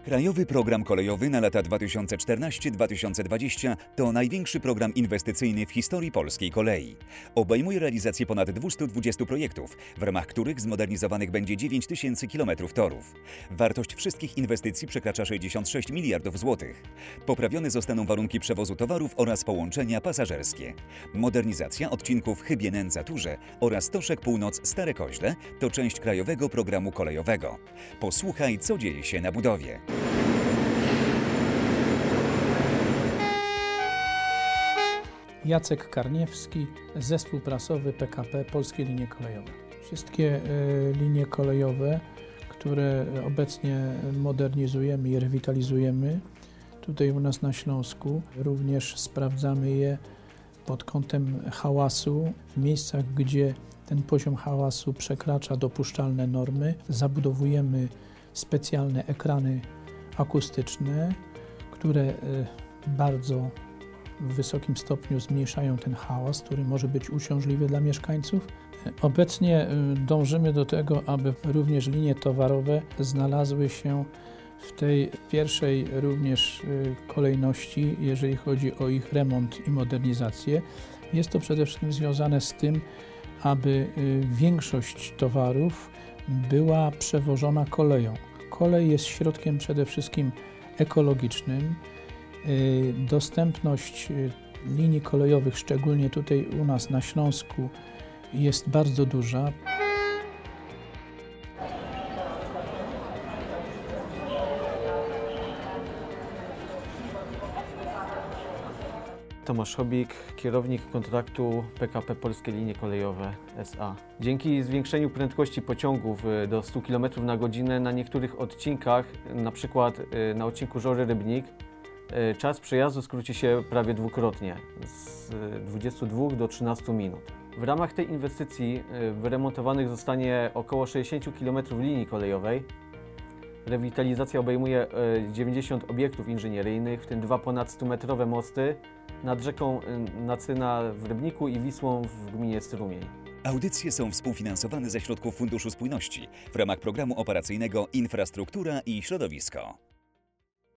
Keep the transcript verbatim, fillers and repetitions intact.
Krajowy Program Kolejowy na lata dwa tysiące czternaście do dwa tysiące dwudziestego to największy program inwestycyjny w historii polskiej kolei. Obejmuje realizację ponad dwieście dwadzieścia projektów, w ramach których zmodernizowanych będzie dziewięć tysięcy kilometrów torów. Wartość wszystkich inwestycji przekracza sześćdziesiąt sześć miliardów złotych. Poprawione zostaną warunki przewozu towarów oraz połączenia pasażerskie. Modernizacja odcinków Chybie-Nędza-Turze oraz Stoszek Północ-Stare Koźle to część Krajowego Programu Kolejowego. Posłuchaj, co dzieje się na budowie. Jacek Karniewski, zespół prasowy P K P Polskie Linie Kolejowe. Wszystkie linie kolejowe, które obecnie modernizujemy i rewitalizujemy, tutaj u nas na Śląsku, również sprawdzamy je pod kątem hałasu. W miejscach, gdzie ten poziom hałasu przekracza dopuszczalne normy, zabudowujemy specjalne ekrany akustyczne, które bardzo w wysokim stopniu zmniejszają ten hałas, który może być uciążliwy dla mieszkańców. Obecnie dążymy do tego, aby również linie towarowe znalazły się w tej pierwszej również kolejności, jeżeli chodzi o ich remont i modernizację. Jest to przede wszystkim związane z tym, aby większość towarów była przewożona koleją. Kolej jest środkiem przede wszystkim ekologicznym. Dostępność linii kolejowych, szczególnie tutaj u nas na Śląsku, jest bardzo duża. Tomasz Hobik, kierownik kontraktu P K P Polskie Linie Kolejowe S A Dzięki zwiększeniu prędkości pociągów do stu kilometrów na godzinę na niektórych odcinkach, na przykład na odcinku Żory-Rybnik, czas przejazdu skróci się prawie dwukrotnie, z dwudziestu dwóch do trzynastu minut. W ramach tej inwestycji wyremontowanych zostanie około sześćdziesiąt kilometrów linii kolejowej. Rewitalizacja obejmuje dziewięćdziesiąt obiektów inżynieryjnych, w tym dwa ponad stumetrowe mosty nad rzeką Nacyna w Rybniku i Wisłą w gminie Strumień. Audycje są współfinansowane ze środków Funduszu Spójności w ramach programu operacyjnego Infrastruktura i Środowisko.